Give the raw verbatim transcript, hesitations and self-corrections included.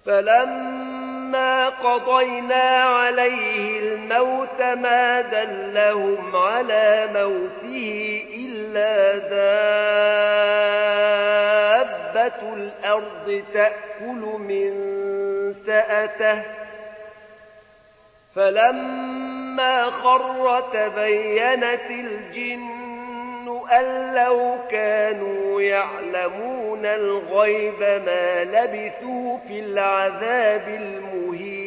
فلما قضينا عليه الموت ما دلهم على موته إلا دابة الأرض تأكل من سأته فلما خر تبينت الجن أن لو كانوا يعلمون الغيب ما لبثوا في العذاب المهين.